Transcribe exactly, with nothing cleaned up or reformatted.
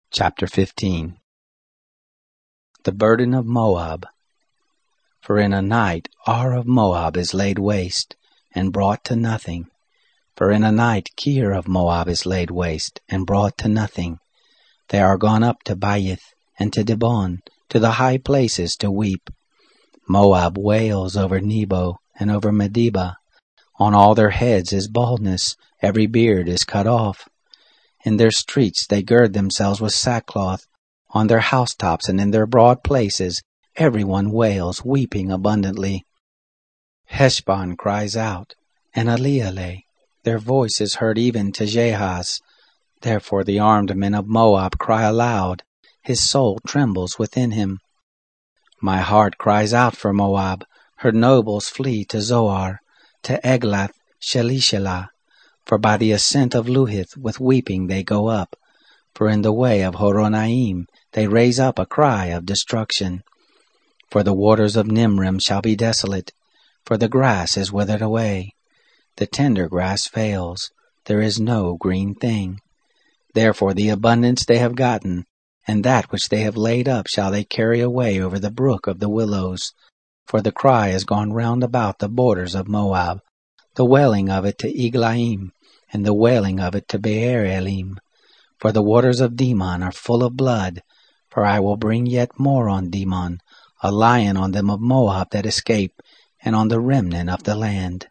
Chapter fifteen. The burden of Moab. For in a night Ar of Moab is laid waste, and brought to nothing. For in a night Kir of Moab is laid waste, and brought to nothing. They are gone up to Baith, and to Dibon, to the high places to weep. Moab wails over Nebo, and over Medeba. On all their heads is baldness, every beard is cut off. In their streets they gird themselves with sackcloth. On their housetops and in their broad places every one wails, weeping abundantly. Heshbon cries out, and Elealeh, their voice is heard even to Jahaz. Therefore the armed men of Moab cry aloud, his soul trembles within him. My heart cries out for Moab, her nobles flee to Zoar, to Eglath Shelishelah. For by the ascent of Luhith with weeping they go up. For in the way of Horonaim they raise up a cry of destruction. For the waters of Nimrim shall be desolate, for the grass is withered away. The tender grass fails, there is no green thing. Therefore the abundance they have gotten, and that which they have laid up shall they carry away over the brook of the willows. For the cry has gone round about the borders of Moab, the wailing of it to Eglaim, and the wailing of it to Beer Elim. For the waters of Dimon are full of blood, for I will bring yet more on Dimon, a lion on them of Moab that escape, and on the remnant of the land.